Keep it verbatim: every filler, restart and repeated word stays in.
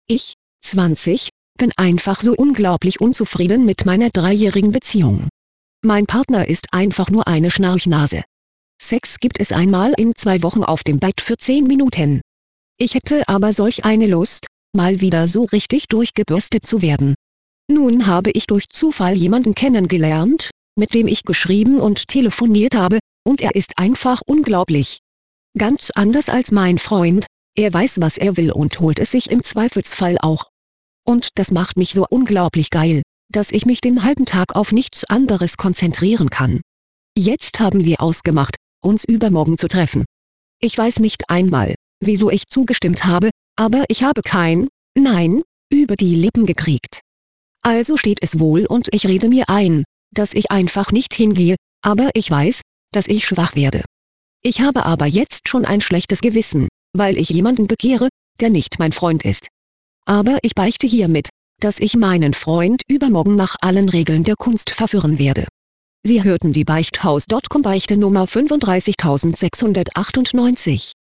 Ich, zwanzig, bin einfach so unglaublich unzufrieden mit meiner dreijährigen Beziehung. Mein Partner ist einfach nur eine Schnarchnase. Sex gibt es einmal in zwei Wochen auf dem Bett für zehn Minuten. Ich hätte aber solch eine Lust, mal wieder so richtig durchgebürstet zu werden. Nun habe ich durch Zufall jemanden kennengelernt, mit dem ich geschrieben und telefoniert habe, und er ist einfach unglaublich. Ganz anders als mein Freund, er weiß, was er will und holt es sich im Zweifelsfall auch. Und das macht mich so unglaublich geil, dass ich mich den halben Tag auf nichts anderes konzentrieren kann. Jetzt haben wir ausgemacht, uns übermorgen zu treffen. Ich weiß nicht einmal, wieso ich zugestimmt habe, aber ich habe kein Nein über die Lippen gekriegt. Also steht es wohl und ich rede mir ein, dass ich einfach nicht hingehe, aber ich weiß, dass ich schwach werde. Ich habe aber jetzt schon ein schlechtes Gewissen, weil ich jemanden begehre, der nicht mein Freund ist. Aber ich beichte hiermit, dass ich meinen Freund übermorgen nach allen Regeln der Kunst verführen werde. Sie hörten die Beichthaus Punkt com Beichte Nummer fünfunddreißigtausendsechshundertachtundneunzig.